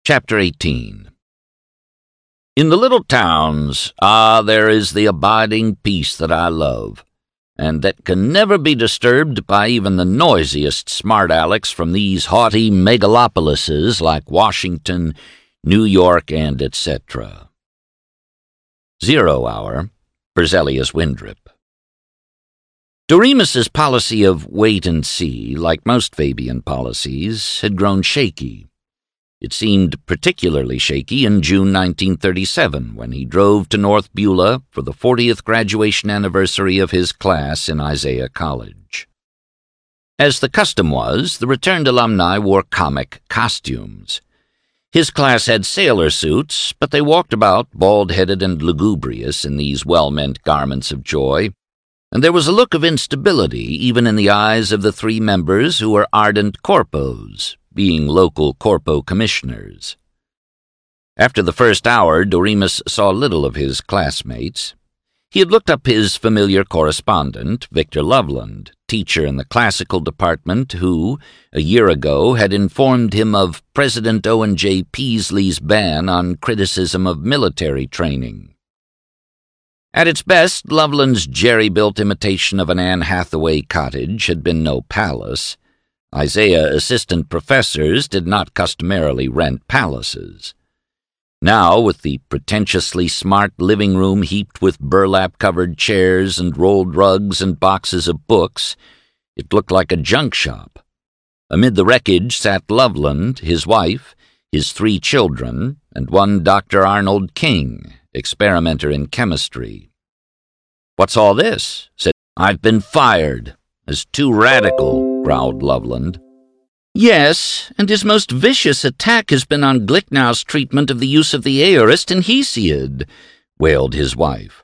Chapter 18. In the little towns, there is the abiding peace that I love, and that can never be disturbed by even the noisiest smart-alecks from these haughty megalopolises like Washington, New York, and etc. 0 Hour, Berzelius Windrip. Doremus's policy of wait and see, like most Fabian policies, had grown shaky. It seemed particularly shaky in June 1937, when he drove to North Beulah for the 40th graduation anniversary of his class in Isaiah College. As the custom was, the returned alumni wore comic costumes. His class had sailor suits, but they walked about bald-headed and lugubrious in these well-meant garments of joy, and there was a look of instability even in the eyes of the 3 members who were ardent corpos, being local corpo commissioners. After the first hour, Doremus saw little of his classmates. He had looked up his familiar correspondent, Victor Loveland, teacher in the classical department, who, a year ago, had informed him of President Owen J. Peaslee's ban on criticism of military training. At its best, Loveland's jerry-built imitation of an Anne Hathaway cottage had been no palace. Isaiah assistant professors did not customarily rent palaces. Now, with the pretentiously smart living room heaped with burlap-covered chairs and rolled rugs and boxes of books, it looked like a junk shop. Amid the wreckage sat Loveland, his wife, his 3 children, and one Dr. Arnold King, experimenter in chemistry. "What's all this?" said "I've been fired. As too radical," growled Loveland. "Yes, and his most vicious attack has been on Glichnau's treatment of the use of the aorist in Hesiod," wailed his wife.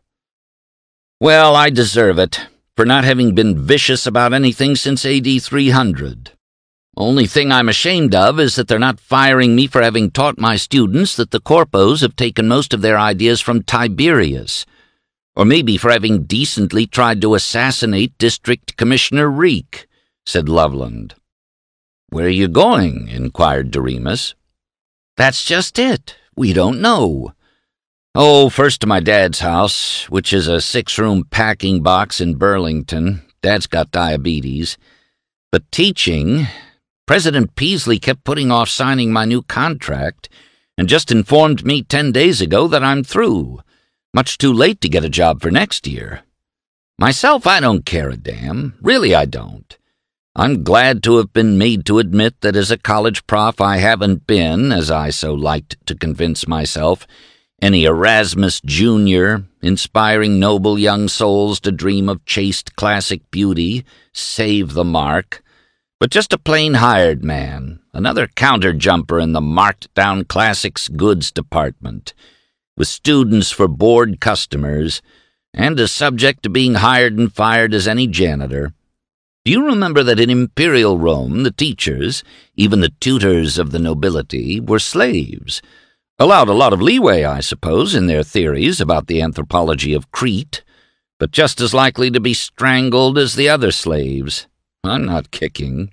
"Well, I deserve it, for not having been vicious about anything since AD 300. Only thing I'm ashamed of is that they're not firing me for having taught my students that the corpos have taken most of their ideas from Tiberius, or maybe for having decently tried to assassinate District Commissioner Reek," said Loveland. "Where are you going?" inquired Doremus. "That's just it. We don't know. Oh, first to my dad's house, which is a 6-room packing box in Burlington. Dad's got diabetes. But teaching, President Peaslee kept putting off signing my new contract and just informed me 10 days ago that I'm through. Much too late to get a job for next year. Myself, I don't care a damn. Really, I don't. I'm glad to have been made to admit that as a college prof I haven't been, as I so liked to convince myself, any Erasmus Jr., inspiring noble young souls to dream of chaste classic beauty, save the mark, but just a plain hired man, another counter-jumper in the marked-down classics goods department, with students for bored customers, and as subject to being hired and fired as any janitor. Do you remember that in Imperial Rome the teachers, even the tutors of the nobility, were slaves? Allowed a lot of leeway, I suppose, in their theories about the anthropology of Crete, but just as likely to be strangled as the other slaves. I'm not kicking."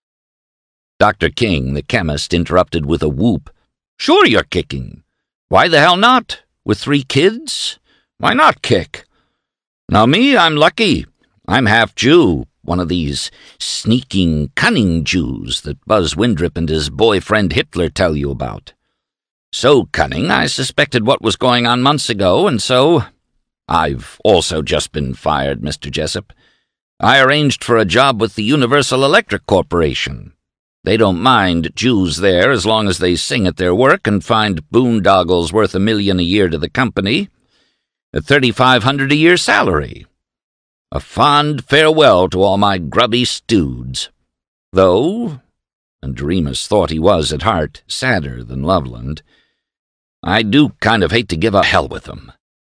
Dr. King, the chemist, interrupted with a whoop. "Sure you're kicking. Why the hell not? With 3 kids? Why not kick? Now me, I'm lucky. I'm half Jew, one of these sneaking, cunning Jews that Buzz Windrip and his boyfriend Hitler tell you about. So cunning, I suspected what was going on months ago, and so... I've also just been fired, Mr. Jessup. I arranged for a job with the Universal Electric Corporation. They don't mind Jews there as long as they sing at their work and find boondoggles worth $1 million a year to the company. At $3,500 a year salary. A fond farewell to all my grubby stoods. Though, and Doremus thought he was at heart sadder than Loveland, I do kind of hate to give up hell with them.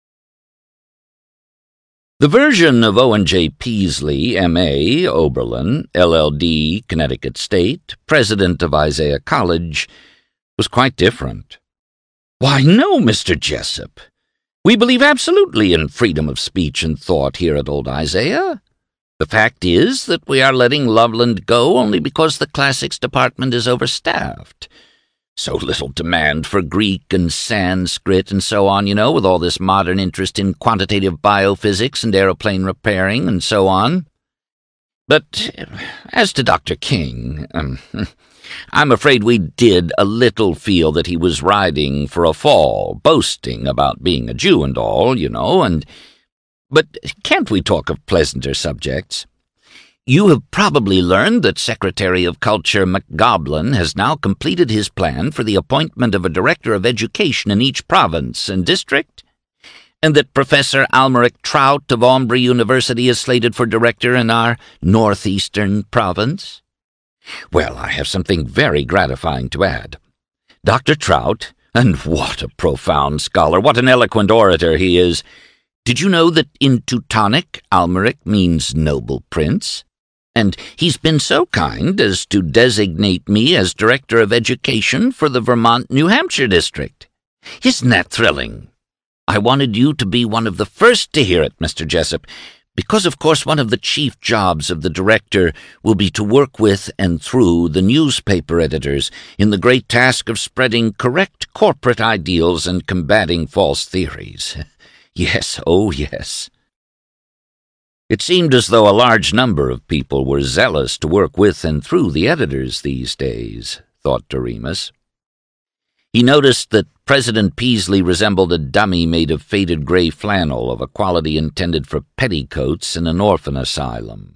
The version of Owen J. Peaslee, M.A., Oberlin, LL.D., Connecticut State, president of Isaiah College, was quite different. "Why, no, Mr. Jessup. We believe absolutely in freedom of speech and thought here at Old Isaiah. The fact is that we are letting Loveland go only because the classics department is overstaffed. So little demand for Greek and Sanskrit and so on, with all this modern interest in quantitative biophysics and aeroplane repairing and so on. But as to Dr. King, I'm afraid we did a little feel that he was riding for a fall, boasting about being a Jew and all, But can't we talk of pleasanter subjects? You have probably learned that Secretary of Culture McGoblin has now completed his plan for the appointment of a Director of Education in each province and district, and that Professor Almeric Trout of Embry University is slated for director in our northeastern province. Well, I have something very gratifying to add. Dr. Trout, and what a profound scholar, what an eloquent orator he is. Did you know that in Teutonic, Almeric means noble prince? And he's been so kind as to designate me as Director of Education for the Vermont-New Hampshire district. Isn't that thrilling? I wanted you to be one of the first to hear it, Mr. Jessup, because, of course, one of the chief jobs of the director will be to work with and through the newspaper editors in the great task of spreading correct corporate ideals and combating false theories. Yes, oh yes. It seemed as though a large number of people were zealous to work with and through the editors these days, thought Doremus. He noticed that President Peasley resembled a dummy made of faded gray flannel of a quality intended for petticoats in an orphan asylum.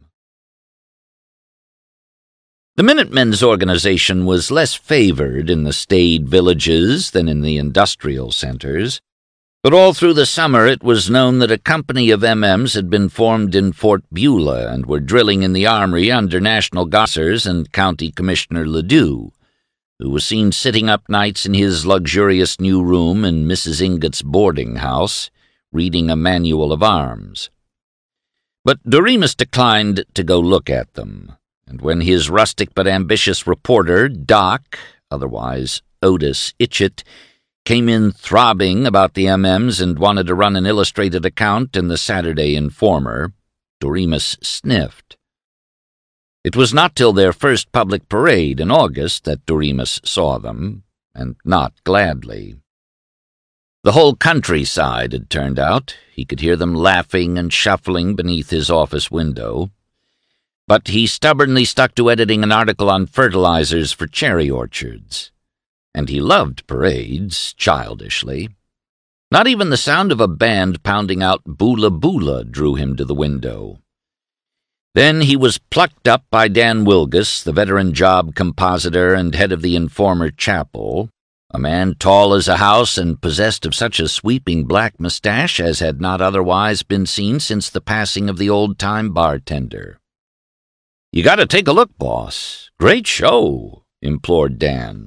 The Minutemen's organization was less favored in the staid villages than in the industrial centers, but all through the summer it was known that a company of MMs had been formed in Fort Beulah and were drilling in the armory under National Gossers and County Commissioner Ledoux, who was seen sitting up nights in his luxurious new room in Mrs. Ingott's boarding house, reading a manual of arms. But Doremus declined to go look at them, and when his rustic but ambitious reporter, Doc, otherwise Otis Itchett, came in throbbing about the MMs and wanted to run an illustrated account in the Saturday Informer, Doremus sniffed. It was not till their first public parade in August that Doremus saw them, and not gladly. The whole countryside had turned out. He could hear them laughing and shuffling beneath his office window. But he stubbornly stuck to editing an article on fertilizers for cherry orchards. And he loved parades, childishly. Not even the sound of a band pounding out Boola Boola drew him to the window. Then he was plucked up by Dan Wilgus, the veteran job compositor and head of the Informer Chapel, a man tall as a house and possessed of such a sweeping black mustache as had not otherwise been seen since the passing of the old-time bartender. "You got to take a look, boss. Great show," implored Dan.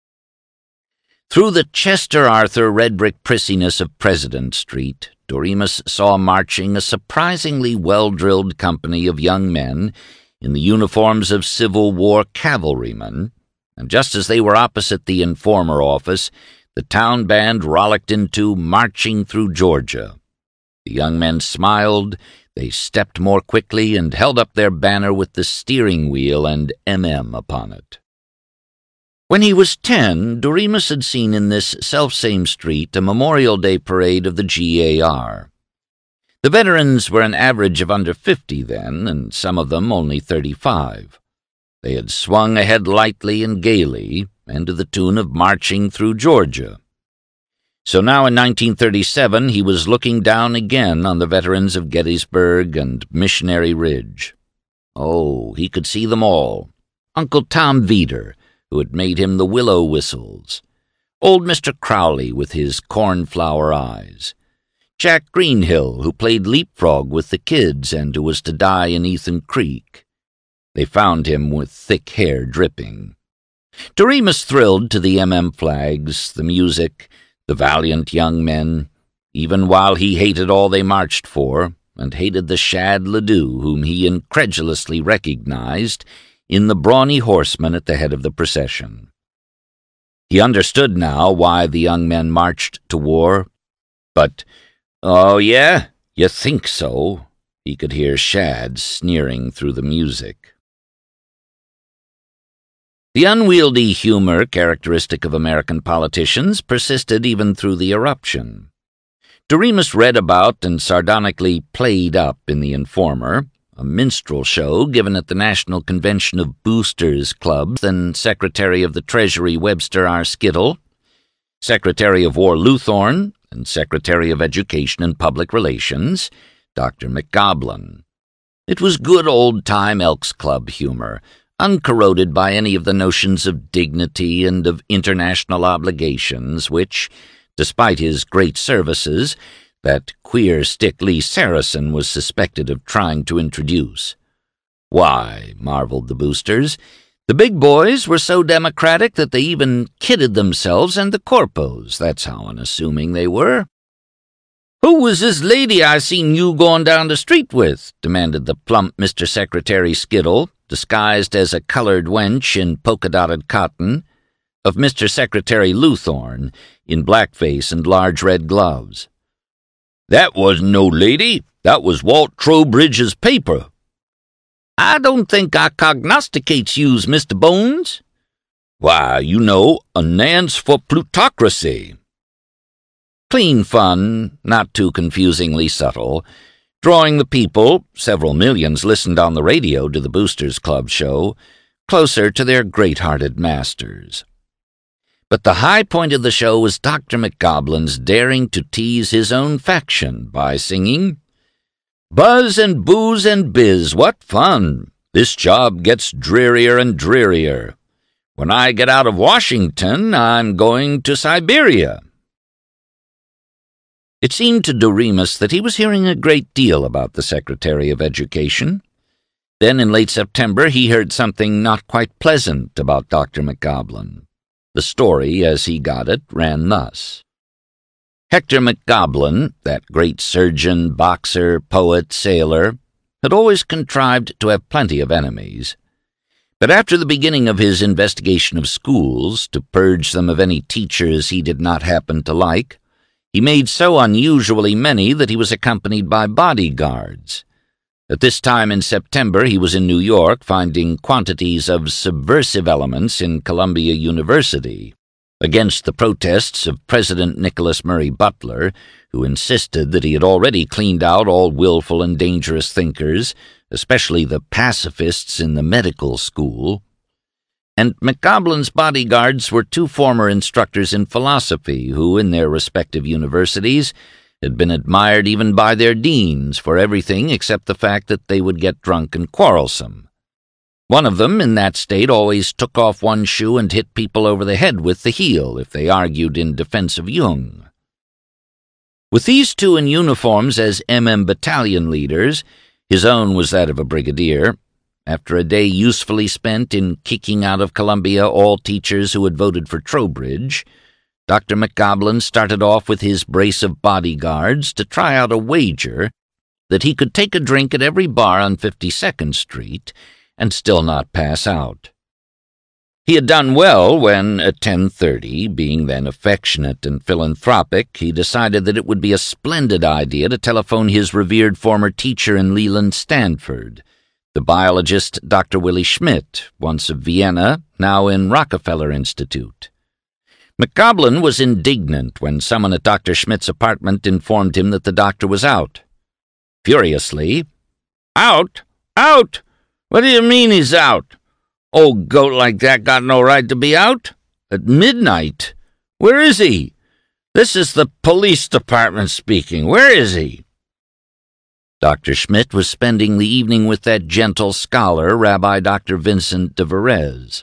Through the Chester Arthur red brick prissiness of President Street, Doremus saw marching a surprisingly well-drilled company of young men in the uniforms of Civil War cavalrymen, and just as they were opposite the Informer office, the town band rollicked into Marching Through Georgia. The young men smiled, they stepped more quickly, and held up their banner with the steering wheel and MM upon it. When he was 10, Doremus had seen in this selfsame street a Memorial Day parade of the GAR. The veterans were an average of under 50 then, and some of them only 35. They had swung ahead lightly and gaily, and to the tune of Marching Through Georgia. So now in 1937 he was looking down again on the veterans of Gettysburg and Missionary Ridge. Oh, he could see them all. Uncle Tom Veeder, who had made him the willow whistles, old Mr. Crowley with his cornflower eyes, Jack Greenhill, who played leapfrog with the kids and who was to die in Ethan Creek. They found him with thick hair dripping. Doremus thrilled to the MM flags, the music, the valiant young men, even while he hated all they marched for, and hated the shad Ledoux, whom he incredulously recognized in the brawny horseman at the head of the procession. He understood now why the young men marched to war, but, "Oh, yeah? You think so?" he could hear Shad sneering through the music. The unwieldy humor characteristic of American politicians persisted even through the eruption. Doremus read about and sardonically played up in The Informer, a minstrel show given at the National Convention of Boosters Clubs, then Secretary of the Treasury Webster R. Skittle, Secretary of War Luthorn, and Secretary of Education and Public Relations, Dr. McGoblin. It was good old-time Elks Club humor, uncorroded by any of the notions of dignity and of international obligations which, despite his great services, that queer stick Lee Saracen was suspected of trying to introduce. Why, marveled the boosters, the big boys were so democratic that they even kidded themselves and the corpos, that's how unassuming they were. "Who was this lady I seen you going down the street with?" demanded the plump Mr. Secretary Skittle, disguised as a colored wench in polka-dotted cotton, of Mr. Secretary Luthorn, in blackface and large red gloves. "That wasn't no lady. That was Walt Trowbridge's paper." "I don't think I cognosticates yous, Mr. Bones." "Why, you know, a Nance for plutocracy." Clean fun, not too confusingly subtle, drawing the people, several millions listened on the radio to the Boosters Club show, closer to their great-hearted masters. But the high point of the show was Dr. McGoblin's daring to tease his own faction by singing, "Buzz and booze and biz, what fun! This job gets drearier and drearier. When I get out of Washington, I'm going to Siberia." It seemed to Doremus that he was hearing a great deal about the Secretary of Education. Then in late September he heard something not quite pleasant about Dr. McGoblin. The story, as he got it, ran thus. Hector McGoblin, that great surgeon, boxer, poet, sailor, had always contrived to have plenty of enemies. But after the beginning of his investigation of schools, to purge them of any teachers he did not happen to like, he made so unusually many that he was accompanied by bodyguards. At this time in September he was in New York finding quantities of subversive elements in Columbia University, against the protests of President Nicholas Murray Butler, who insisted that he had already cleaned out all willful and dangerous thinkers, especially the pacifists in the medical school. And McGoblin's bodyguards were two former instructors in philosophy who, in their respective universities, had been admired even by their deans for everything except the fact that they would get drunk and quarrelsome. One of them, in that state, always took off one shoe and hit people over the head with the heel if they argued in defense of Jung. With these two in uniforms as MM battalion leaders, his own was that of a brigadier, after a day usefully spent in kicking out of Columbia all teachers who had voted for Trowbridge, Dr. McGoblin started off with his brace of bodyguards to try out a wager that he could take a drink at every bar on 52nd Street and still not pass out. He had done well when, at 10:30, being then affectionate and philanthropic, he decided that it would be a splendid idea to telephone his revered former teacher in Leland Stanford, the biologist Dr. Willie Schmidt, once of Vienna, now in Rockefeller Institute. McGoblin was indignant when someone at Dr. Schmidt's apartment informed him that the doctor was out. Furiously, "Out? Out? What do you mean he's out? Old goat like that got no right to be out? At midnight? Where is he? This is the police department speaking. Where is he?" Dr. Schmidt was spending the evening with that gentle scholar, Rabbi Dr. Vincent de Verez.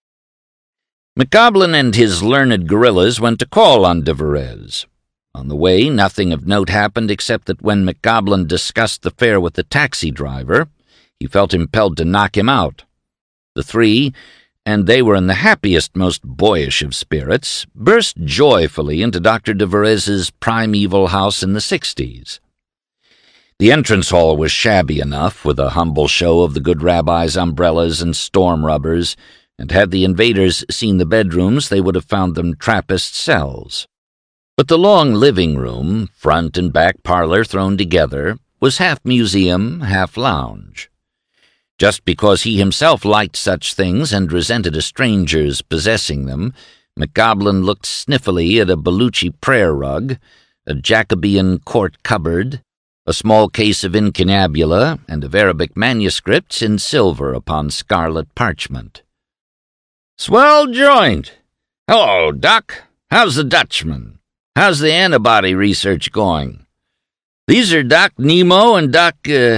McGoblin and his learned guerrillas went to call on de Verez. On the way, nothing of note happened except that when McGoblin discussed the fare with the taxi driver, he felt impelled to knock him out. The three, and they were in the happiest, most boyish of spirits, burst joyfully into Dr. de Verez's primeval house in the 60s. The entrance hall was shabby enough, with a humble show of the good rabbi's umbrellas and storm rubbers, and had the invaders seen the bedrooms, they would have found them Trappist cells. But the long living room, front and back parlor thrown together, was half museum, half lounge. Just because he himself liked such things and resented a stranger's possessing them, McGoblin looked sniffily at a Bellucci prayer rug, a Jacobean court cupboard, a small case of incunabula, and of Arabic manuscripts in silver upon scarlet parchment. "Swell joint! Hello, Doc. How's the Dutchman? How's the antibody research going? These are Doc Nemo and Doc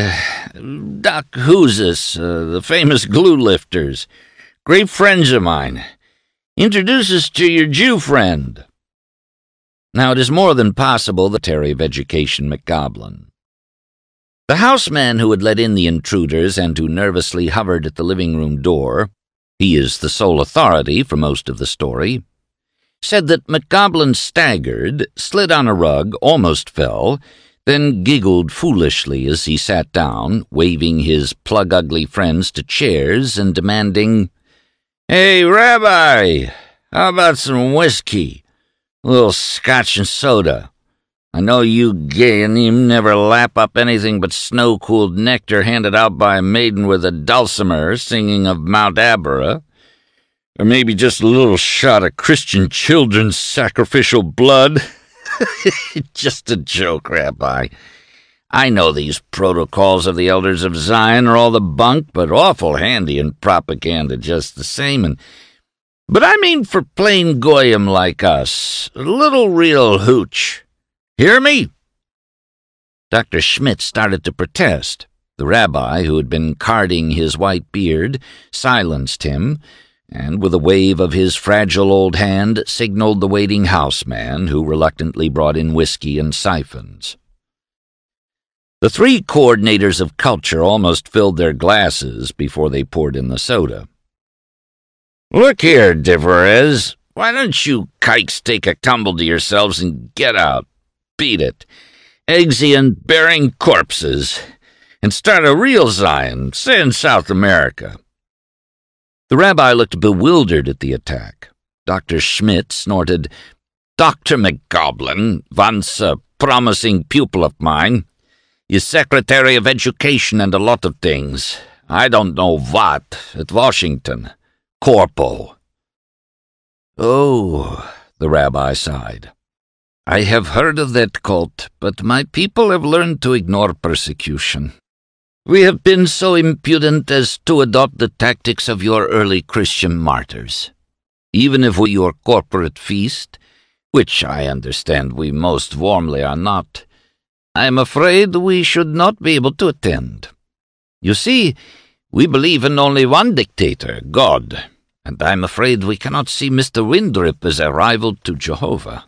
Who's-This, the famous glue lifters. Great friends of mine. Introduce us to your Jew friend." Now, it is more than possible the Secretary of Education McGoblin. The houseman who had let in the intruders and who nervously hovered at the living-room door, he is the sole authority for most of the story, said that McGoblin staggered, slid on a rug, almost fell, then giggled foolishly as he sat down, waving his plug-ugly friends to chairs and demanding, "Hey, Rabbi, how about some whiskey? A little scotch and soda. I know you Geonim never lap up anything but snow-cooled nectar handed out by a maiden with a dulcimer singing of Mount Abra. Or maybe just a little shot of Christian children's sacrificial blood." "Just a joke, Rabbi. I know these protocols of the Elders of Zion are all the bunk, but awful handy in propaganda just the same. But I mean for plain goyim like us, a little real hooch. Hear me?" Dr. Schmidt started to protest. The rabbi, who had been carding his white beard, silenced him, and with a wave of his fragile old hand signaled the waiting houseman, who reluctantly brought in whiskey and siphons. The three coordinators of culture almost filled their glasses before they poured in the soda. "Look here, Deverez, why don't you kikes take a tumble to yourselves and get out? Beat it. Eggsy and bearing corpses. And start a real Zion, say in South America." The rabbi looked bewildered at the attack. Dr. Schmidt snorted, "Dr. McGoblin, once a promising pupil of mine, is Secretary of Education and a lot of things. I don't know what, at Washington. Corpo." "Oh," the rabbi sighed. "I have heard of that cult, but my people have learned to ignore persecution. We have been so impudent as to adopt the tactics of your early Christian martyrs. Even if we your corporate feast, which I understand we most warmly are not, I am afraid we should not be able to attend. You see, we believe in only one dictator, God, and I am afraid we cannot see Mr. Windrip as a rival to Jehovah."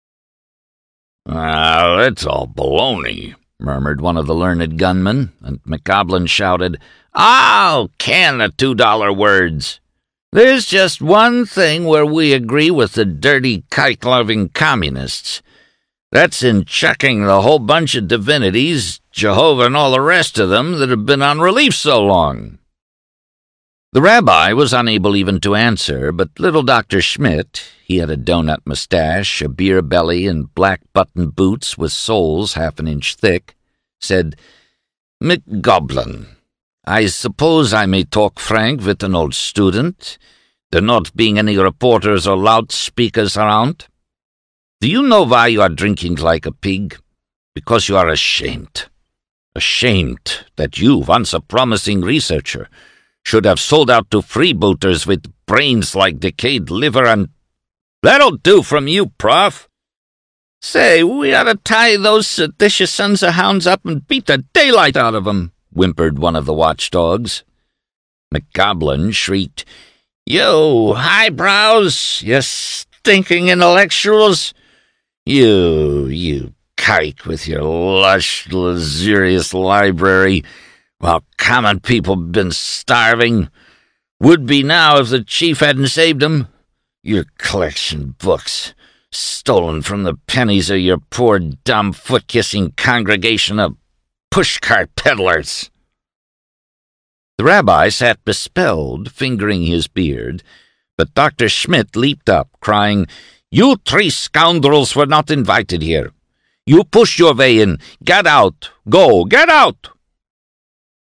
"That's all baloney," murmured one of the learned gunmen, and McGoblin shouted, "Oh, can the $2 words! There's just one thing where we agree with the dirty, kike-loving communists. That's in chucking the whole bunch of divinities, Jehovah and all the rest of them, that have been on relief so long." The rabbi was unable even to answer, but little Dr. Schmidt, he had a donut mustache, a beer belly, and black button boots with soles half an inch thick, said, "McGoblin, I suppose I may talk frank with an old student, there not being any reporters or loudspeakers around. Do you know why you are drinking like a pig? Because you are ashamed. Ashamed that you, once a promising researcher, should have sold out to freebooters with brains like decayed liver and—" "That'll do from you, Prof. Say, we ought to tie those seditious sons of hounds up and beat the daylight out of 'em," whimpered one of the watchdogs. McGoblin shrieked, "You highbrows, you stinking intellectuals! You kike with your lush, luxurious library, while common people been starving. Would be now if the chief hadn't saved 'em. Your collection books, stolen from the pennies of your poor, dumb, foot-kissing congregation of pushcart peddlers." The rabbi sat bespelled, fingering his beard, but Dr. Schmidt leaped up, crying, "You three scoundrels were not invited here. You pushed your way in. Get out! Go! Get out!"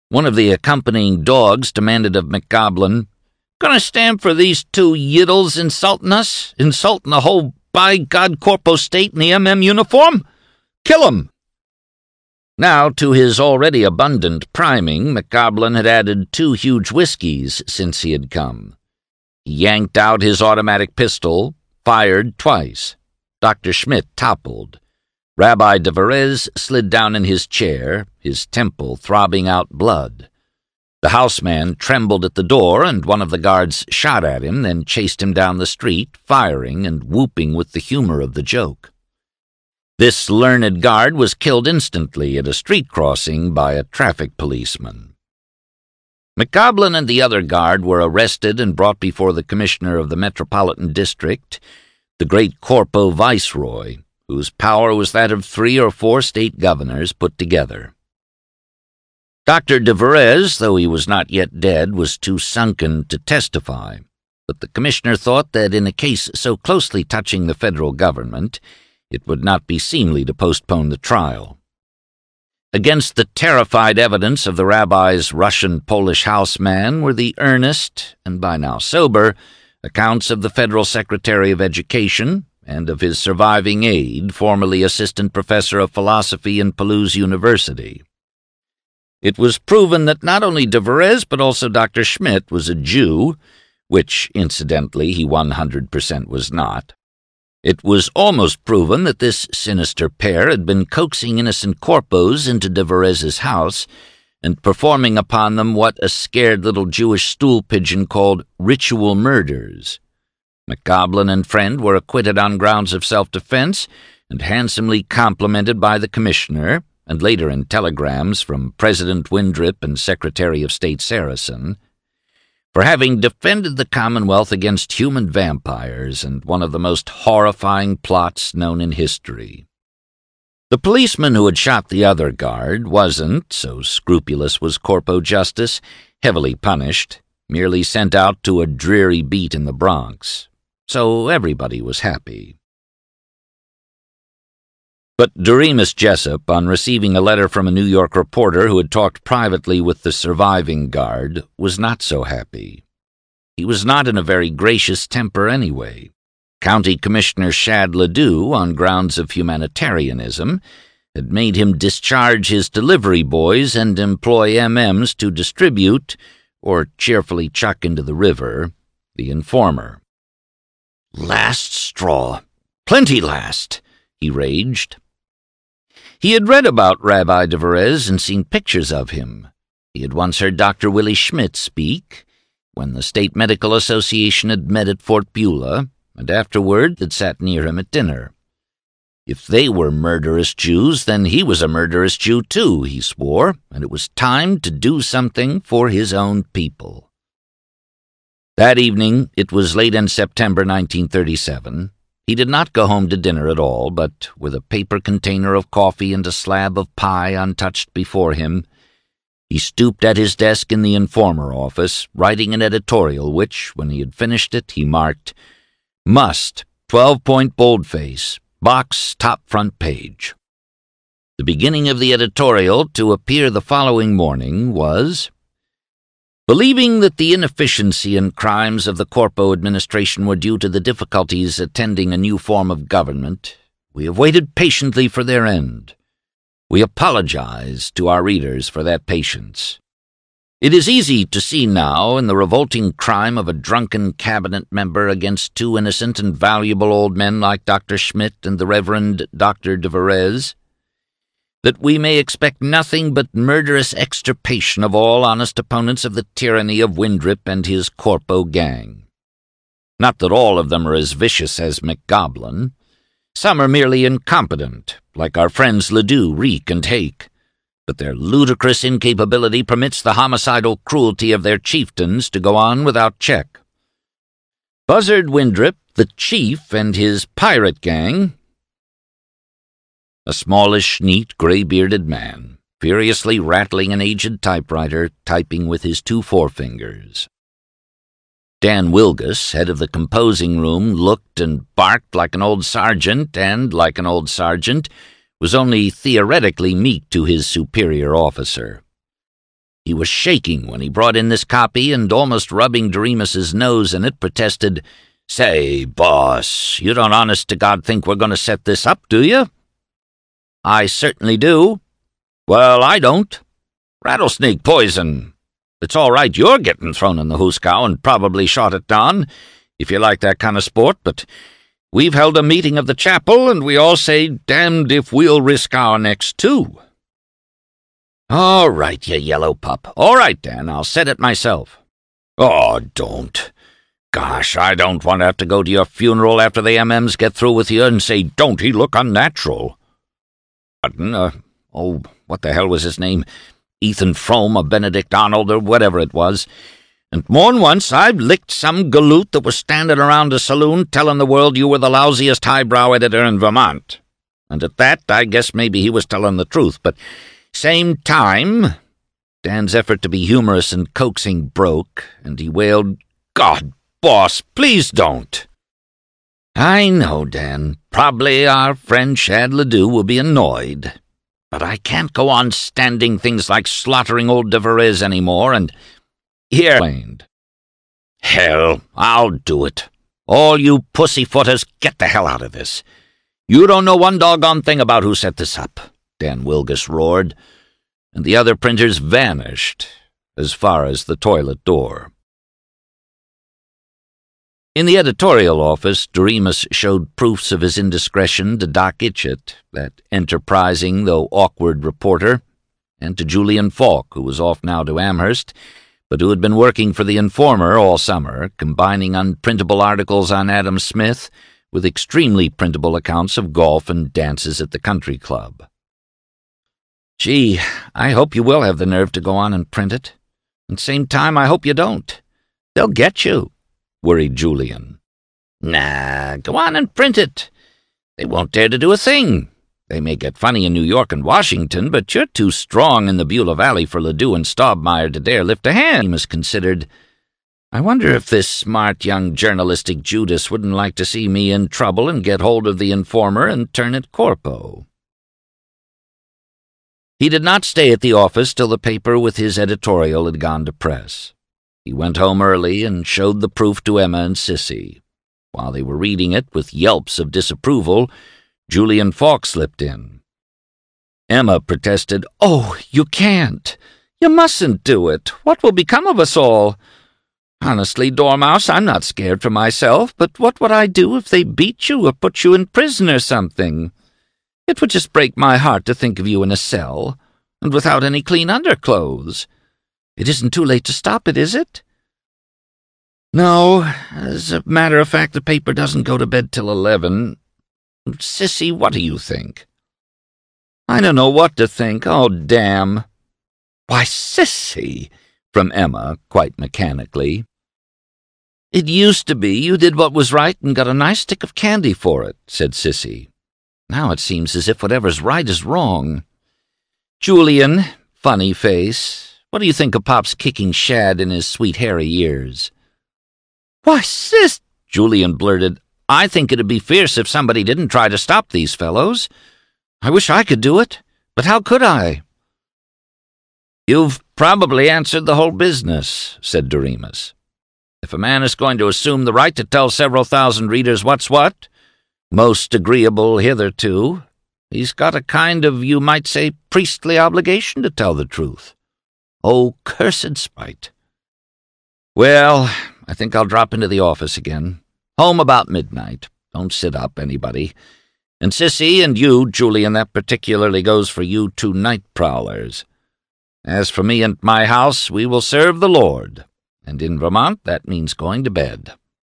One of the accompanying dogs demanded of McGoblin, "Gonna stand for these two yiddles insulting us? Insulting the whole by-God Corpo state in the MM uniform? Kill 'em!" Now, to his already abundant priming, McGoblin had added 2 huge whiskeys since he had come. He yanked out his automatic pistol, fired twice. Dr. Schmidt toppled. Rabbi Deverez slid down in his chair, his temple throbbing out blood. The houseman trembled at the door, and one of the guards shot at him, then chased him down the street, firing and whooping with the humor of the joke. This learned guard was killed instantly at a street crossing by a traffic policeman. McGoblin and the other guard were arrested and brought before the commissioner of the Metropolitan District, the great Corpo Viceroy, whose power was that of 3 or 4 state governors put together. Dr. Deverez, though he was not yet dead, was too sunken to testify, but the commissioner thought that in a case so closely touching the federal government, it would not be seemly to postpone the trial. Against the terrified evidence of the rabbi's Russian-Polish houseman were the earnest, and by now sober, accounts of the federal secretary of education and of his surviving aide, formerly assistant professor of philosophy in Palouse University. It was proven that not only Deverez but also Dr. Schmidt was a Jew, which, incidentally, he 100% was not. It was almost proven that this sinister pair had been coaxing innocent corpos into Deverez's house and performing upon them what a scared little Jewish stool pigeon called ritual murders. McGoblin and friend were acquitted on grounds of self-defense and handsomely complimented by the commissioner, and later in telegrams from President Windrip and Secretary of State Saracen, for having defended the Commonwealth against human vampires and one of the most horrifying plots known in history. The policeman who had shot the other guard wasn't, so scrupulous was Corpo Justice, heavily punished, merely sent out to a dreary beat in the Bronx. So everybody was happy. But Doremus Jessup, on receiving a letter from a New York reporter who had talked privately with the surviving guard, was not so happy. He was not in a very gracious temper anyway. County Commissioner Shad Ledoux, on grounds of humanitarianism, had made him discharge his delivery boys and employ MMs to distribute, or cheerfully chuck into the river, the informer. "Last straw. Plenty last," he raged. He had read about Rabbi Deverez and seen pictures of him. He had once heard Dr. Willie Schmidt speak, when the State Medical Association had met at Fort Beulah, and afterward had sat near him at dinner. If they were murderous Jews, then he was a murderous Jew too, he swore, and it was time to do something for his own people. That evening, it was late in September 1937, he did not go home to dinner at all, but, with a paper container of coffee and a slab of pie untouched before him, he stooped at his desk in the Informer office, writing an editorial which, when he had finished it, he marked, "Must, 12-point boldface, box top front page." The beginning of the editorial, to appear the following morning, was, "Believing that the inefficiency and crimes of the Corpo administration were due to the difficulties attending a new form of government, we have waited patiently for their end. We apologize to our readers for that patience. It is easy to see now, in the revolting crime of a drunken cabinet member against 2 innocent and valuable old men like Dr. Schmidt and the Reverend Dr. Deverez, that we may expect nothing but murderous extirpation of all honest opponents of the tyranny of Windrip and his Corpo gang. Not that all of them are as vicious as McGoblin. Some are merely incompetent, like our friends Ledoux, Reek, and Hake, but their ludicrous incapability permits the homicidal cruelty of their chieftains to go on without check. Buzzard Windrip, the chief, and his pirate gang—" A smallish, neat, gray-bearded man, furiously rattling an aged typewriter, typing with his 2 forefingers. Dan Wilgus, head of the composing room, looked and barked like an old sergeant, and, like an old sergeant, was only theoretically meek to his superior officer. He was shaking when he brought in this copy and, almost rubbing Doremus's nose in it, protested, "Say, boss, you don't honest to God think we're going to set this up, do you?" "I certainly do." "Well, I don't. Rattlesnake poison. It's all right you're getting thrown in the hoosegow and probably shot at down, if you like that kind of sport, but we've held a meeting of the chapel, and we all say, damned if we'll risk our necks, too." "All right, you yellow pup. All right, Dan, I'll set it myself." "Oh, don't. Gosh, I don't want to have to go to your funeral after the MMs get through with you and say, don't he look unnatural?" What the hell was his name? Ethan Frome or Benedict Arnold or whatever it was. And more'n once I've licked some galoot that was standing around a saloon telling the world you were the lousiest highbrow editor in Vermont. And at that, I guess maybe he was telling the truth, but same time, Dan's effort to be humorous and coaxing broke, and he wailed, "God, boss, please don't." "I know, Dan. Probably our friend Shad Ledoux will be annoyed. But I can't go on standing things like slaughtering old de Verez anymore, and here," explained. "Hell, I'll do it. All you pussyfooters, get the hell out of this. You don't know one doggone thing about who set this up," Dan Wilgus roared, and the other printers vanished as far as the toilet door. In the editorial office, Doremus showed proofs of his indiscretion to Doc Itchett, that enterprising though awkward reporter, and to Julian Falk, who was off now to Amherst, but who had been working for the Informer all summer, combining unprintable articles on Adam Smith with extremely printable accounts of golf and dances at the country club. "Gee, I hope you will have the nerve to go on and print it. At the same time, I hope you don't. They'll get you," worried Julian. "Nah, go on and print it. They won't dare to do a thing. They may get funny in New York and Washington, but you're too strong in the Beulah Valley for Ledoux and Staubmeyer to dare lift a hand." He was considered, "I wonder if this smart young journalistic Judas wouldn't like to see me in trouble and get hold of the Informer and turn it corpo." He did not stay at the office till the paper with his editorial had gone to press. He went home early and showed the proof to Emma and Sissy. While they were reading it with yelps of disapproval, Julian Falk slipped in. Emma protested, "Oh, you can't. You mustn't do it. What will become of us all? Honestly, Dormouse, I'm not scared for myself, but what would I do if they beat you or put you in prison or something? It would just break my heart to think of you in a cell, and without any clean underclothes. It isn't too late to stop it, is it?" "No, as a matter of fact, the paper doesn't go to bed till 11. Sissy, what do you think?" "I don't know what to think. Oh, damn." "Why, Sissy," from Emma, quite mechanically. "It used to be you did what was right and got a nice stick of candy for it," said Sissy. "Now it seems as if whatever's right is wrong. Julian, funny face, what do you think of Pop's kicking Shad in his sweet hairy ears?" "Why, Sis," Julian blurted, "I think it'd be fierce if somebody didn't try to stop these fellows. I wish I could do it, but how could I?" "You've probably answered the whole business," said Doremus. "If a man is going to assume the right to tell several thousand readers what's what, most agreeable hitherto, he's got a kind of, you might say, priestly obligation to tell the truth. Oh, cursed spite. Well, I think I'll drop into the office again. Home about midnight. Don't sit up, anybody. And Sissy and you, Julian, that particularly goes for you two night prowlers. As for me and my house, we will serve the Lord, and in Vermont that means going to bed."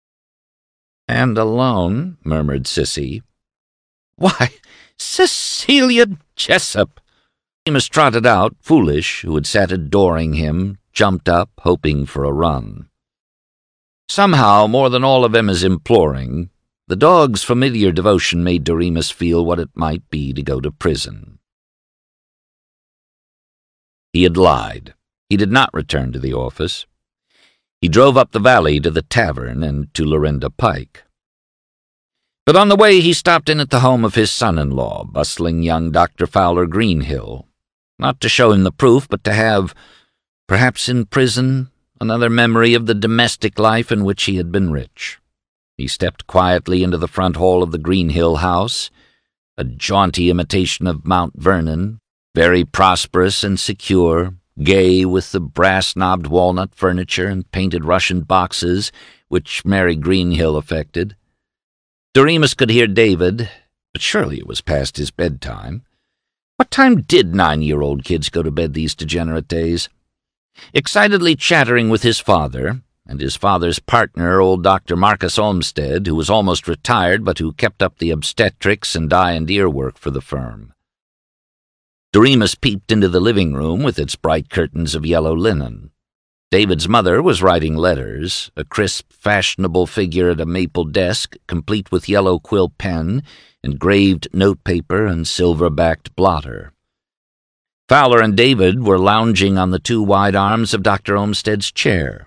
"And alone," murmured Sissy. "Why, Cecilia Jessup!" Amos trotted out, Foolish, who had sat adoring him, jumped up, hoping for a run. Somehow, more than all of Emma's imploring, the dog's familiar devotion made Doremus feel what it might be to go to prison. He had lied. He did not return to the office. He drove up the valley to the tavern and to Lorinda Pike. But on the way he stopped in at the home of his son-in-law, bustling young Dr. Fowler Greenhill, not to show him the proof, but to have, Perhaps in prison, another memory of the domestic life in which he had been rich. He stepped quietly into the front hall of the Greenhill house, a jaunty imitation of Mount Vernon, very prosperous and secure, gay with the brass-knobbed walnut furniture and painted Russian boxes which Mary Greenhill affected. Doremus could hear David, but surely it was past his bedtime. What time did 9-year-old kids go to bed these degenerate days? Excitedly chattering with his father, and his father's partner, old Dr. Marcus Olmsted, who was almost retired but who kept up the obstetrics and eye and ear work for the firm. Doremus peeped into the living room with its bright curtains of yellow linen. David's mother was writing letters, a crisp, fashionable figure at a maple desk, complete with yellow quill pen, engraved notepaper, and silver-backed blotter. Fowler and David were lounging on the two wide arms of Dr. Olmsted's chair.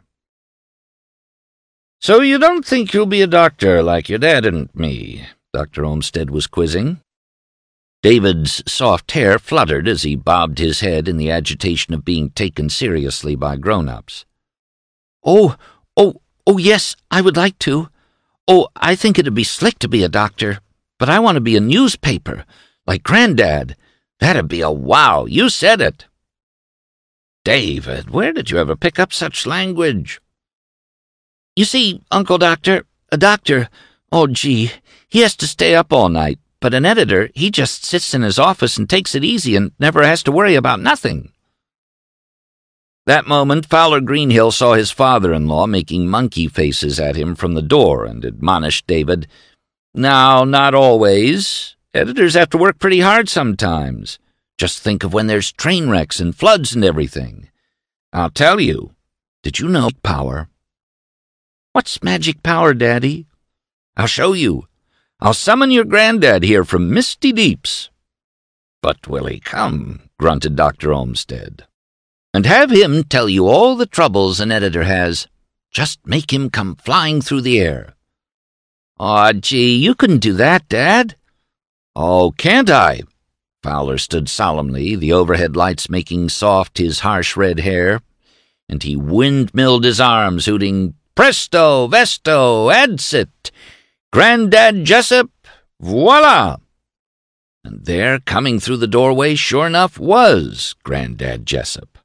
"So you don't think you'll be a doctor like your dad and me?" Dr. Olmsted was quizzing. David's soft hair fluttered as he bobbed his head in the agitation of being taken seriously by grown-ups. Oh, yes, I would like to. Oh, I think it'd be slick to be a doctor, but I want to be a newspaper, like Granddad. That'd be a wow, you said it." "David, where did you ever pick up such language?" "You see, Uncle Doctor, a doctor, oh gee, he has to stay up all night. But an editor, he just sits in his office and takes it easy and never has to worry about nothing." That moment, Fowler Greenhill saw his father-in-law making monkey faces at him from the door and admonished David, "Now, not always. Editors have to work pretty hard sometimes. Just think of when there's train wrecks and floods and everything. I'll tell you. Did you know power?" "What's magic power, Daddy?" "I'll show you. I'll summon your granddad here from misty deeps." "But will he come?" grunted Dr. Olmsted. "And have him tell you all the troubles an editor has. Just make him come flying through the air." "Aw, gee, you couldn't do that, Dad." "Oh, can't I?" Fowler stood solemnly, the overhead lights making soft his harsh red hair, and he windmilled his arms, hooting, "Presto, vesto, adsit! Granddad Jessup, voila!" And there, coming through the doorway, sure enough, was Granddad Jessup.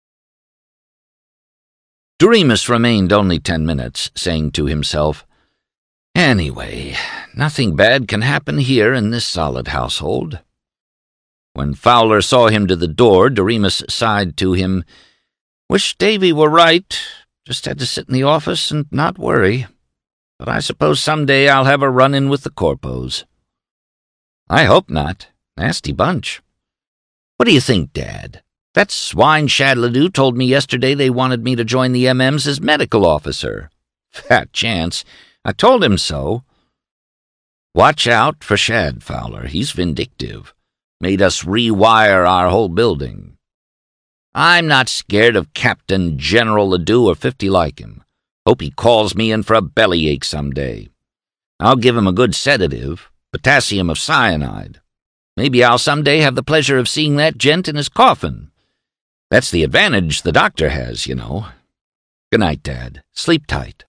Doremus remained only 10 minutes, saying to himself, "Anyway, nothing bad can happen here in this solid household." When Fowler saw him to the door, Doremus sighed to him, "Wish Davy were right. Just had to sit in the office and not worry. But I suppose someday I'll have a run-in with the corpos." "I hope not. Nasty bunch." "What do you think, Dad? That swine Shadledu told me yesterday they wanted me to join the MMs as medical officer. Fat chance. I told him so." "Watch out for Shad, Fowler. He's vindictive. Made us rewire our whole building." "I'm not scared of Captain General Ledoux or 50 like him. Hope he calls me in for a bellyache someday. I'll give him a good sedative, potassium of cyanide. Maybe I'll someday have the pleasure of seeing that gent in his coffin. That's the advantage the doctor has, you know. Good night, Dad. Sleep tight."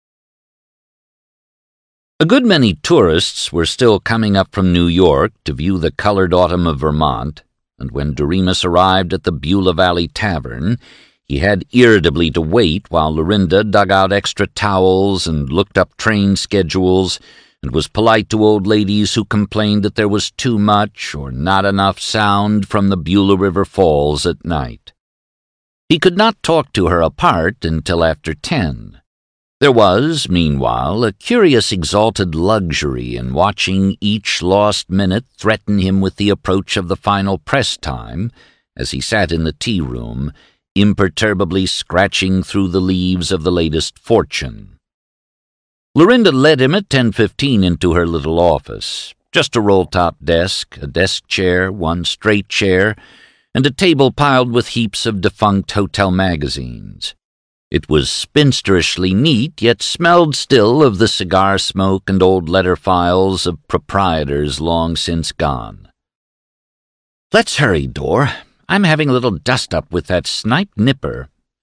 A good many tourists were still coming up from New York to view the colored autumn of Vermont, and when Doremus arrived at the Beulah Valley Tavern, he had irritably to wait while Lorinda dug out extra towels and looked up train schedules and was polite to old ladies who complained that there was too much or not enough sound from the Beulah River Falls at night. He could not talk to her apart until after 10. There was, meanwhile, a curious exalted luxury in watching each lost minute threaten him with the approach of the final press time, as he sat in the tea-room, imperturbably scratching through the leaves of the latest Fortune. Lorinda led him at 10:15 into her little office, just a roll-top desk, a desk chair, one straight chair, and a table piled with heaps of defunct hotel magazines. It was spinsterishly neat, yet smelled still of the cigar smoke and old letter files of proprietors long since gone. "Let's hurry, Dor. I'm having a little dust-up with that snipe Nipper.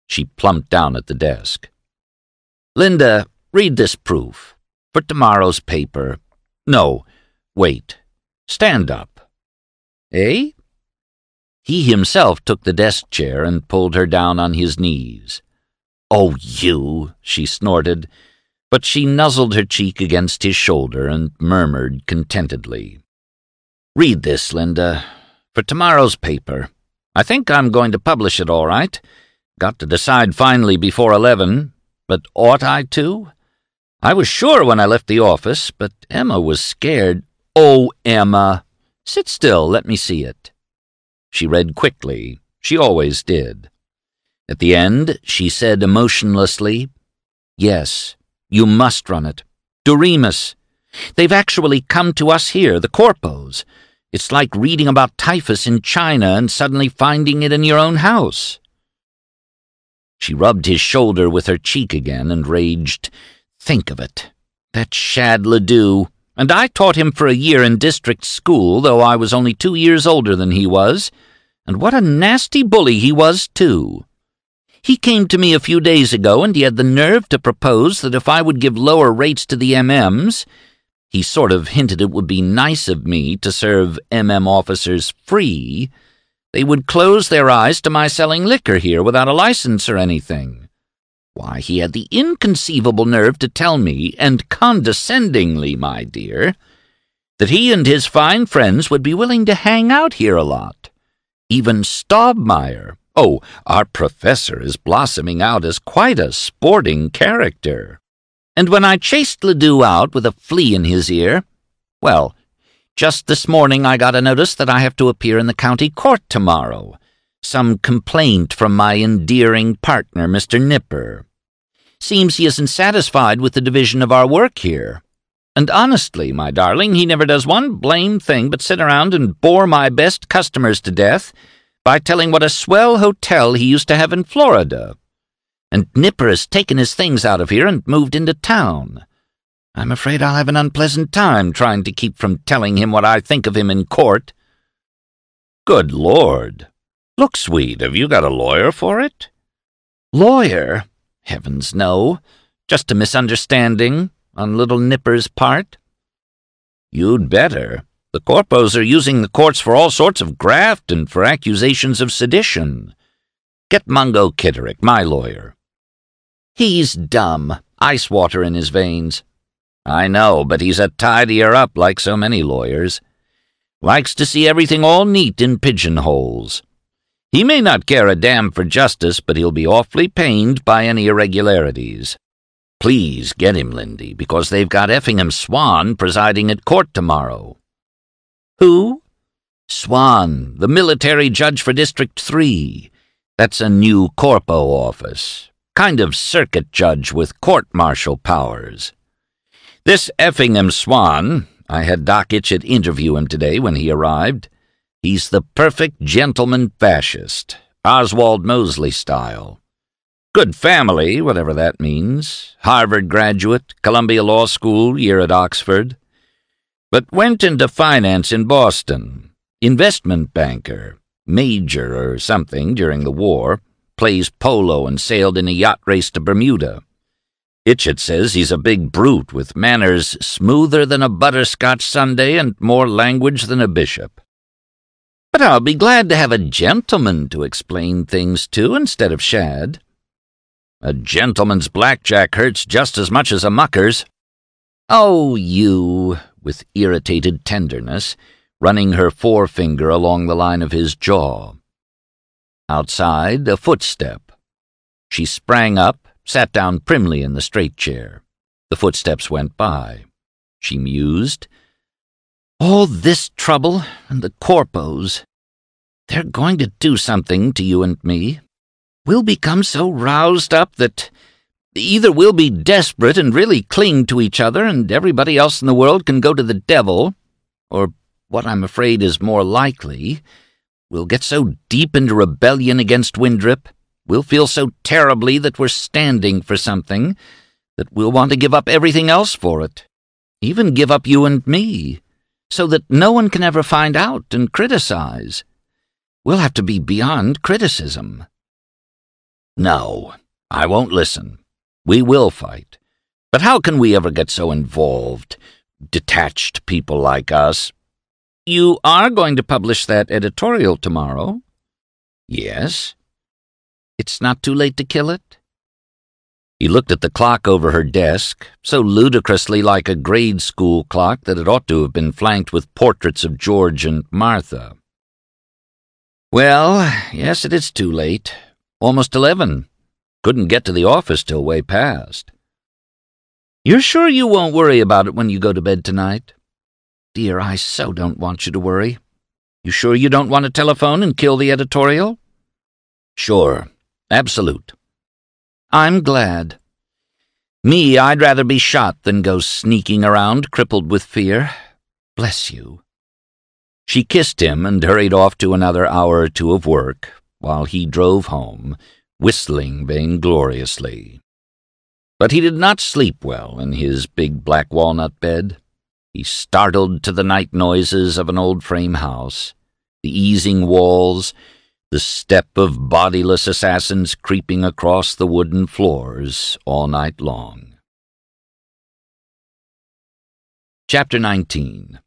She plumped down at the desk. "Linda, read this proof. For tomorrow's paper. No, wait. Stand up." "Eh?" He himself took the desk chair and pulled her down on his knees. "Oh, you," she snorted, but she nuzzled her cheek against his shoulder and murmured contentedly. "Read this, Linda. For tomorrow's paper. I think I'm going to publish it all right. Got to decide finally before 11, but ought I to? I was sure when I left the office, but Emma was scared. Oh, Emma! Sit still, let me see it." She read quickly. She always did. At the end, she said emotionlessly, "Yes, you must run it. Doremus. They've actually come to us here, the corpos. It's like reading about typhus in China and suddenly finding it in your own house." She rubbed his shoulder with her cheek again and raged, "Think of it. That Shad Ledoux. And I taught him for a year in district school, though I was only 2 years older than he was. And what a nasty bully he was, too. He came to me a few days ago, and he had the nerve to propose that if I would give lower rates to the MMs, he sort of hinted it would be nice of me to serve MM officers free, they would close their eyes to my selling liquor here without a license or anything. Why, he had the inconceivable nerve to tell me, and condescendingly, my dear, that he and his fine friends would be willing to hang out here a lot. Even Staubmeier. Oh, our professor is blossoming out as quite a sporting character. And when I chased Ledoux out with a flea in his ear, well, just this morning I got a notice that I have to appear in the county court tomorrow. Some complaint from my endearing partner, Mr. Nipper. Seems he isn't satisfied with the division of our work here. And honestly, my darling, he never does one blame thing but sit around and bore my best customers to death by telling what a swell hotel he used to have in Florida. And Nipper has taken his things out of here and moved into town. I'm afraid I'll have an unpleasant time trying to keep from telling him what I think of him in court." "Good Lord! Look, sweet, have you got a lawyer for it?" "Lawyer? Heavens, no. Just a misunderstanding on little Nipper's part." "You'd better. The corpos are using the courts for all sorts of graft and for accusations of sedition. Get Mungo Kitterick, my lawyer." "He's dumb. Ice water in his veins." "I know, but he's a tidier-up like so many lawyers. Likes to see everything all neat in pigeonholes. He may not care a damn for justice, but he'll be awfully pained by any irregularities. Please get him, Lindy, because they've got Effingham Swan presiding at court tomorrow." "Who?" "Swan, the military judge for District 3. That's a new corpo office. Kind of circuit judge with court-martial powers. This Effingham Swan, I had Doc Itchett interview him today when he arrived. He's the perfect gentleman fascist, Oswald Mosley style. Good family, whatever that means. Harvard graduate, Columbia Law School, year at Oxford. But went into finance in Boston. Investment banker, major or something during the war. Plays polo and sailed in a yacht race to Bermuda. Itchett says he's a big brute with manners smoother than a butterscotch sundae and more language than a bishop. But I'll be glad to have a gentleman to explain things to instead of Shad. A gentleman's blackjack hurts just as much as a mucker's." "Oh, you," with irritated tenderness, running her forefinger along the line of his jaw. Outside, a footstep. She sprang up, sat down primly in the straight chair. The footsteps went by. She mused. "All this trouble, and the corpos. They're going to do something to you and me. We'll become so roused up that either we'll be desperate and really cling to each other and everybody else in the world can go to the devil, or, what I'm afraid is more likely, we'll get so deep into rebellion against Windrip, we'll feel so terribly that we're standing for something, that we'll want to give up everything else for it, even give up you and me, so that no one can ever find out and criticize. We'll have to be beyond criticism." No, I won't listen. We will fight. But how can we ever get so involved? Detached people like us. You are going to publish that editorial tomorrow? Yes. It's not too late to kill it? He looked at the clock over her desk, so ludicrously like a grade school clock that it ought to have been flanked with portraits of George and Martha. Well, yes, it is too late. Almost 11. Couldn't get to the office till way past. You're sure you won't worry about it when you go to bed tonight? Dear, I so don't want you to worry. You sure you don't want to telephone and kill the editorial? Sure. Absolute. I'm glad. Me, I'd rather be shot than go sneaking around crippled with fear. Bless you. She kissed him and hurried off to another hour or two of work, while he drove home, whistling vaingloriously. But he did not sleep well in his big black walnut bed. He startled to the night noises of an old frame house, the easing walls, the step of bodiless assassins creeping across the wooden floors all night long. Chapter 19.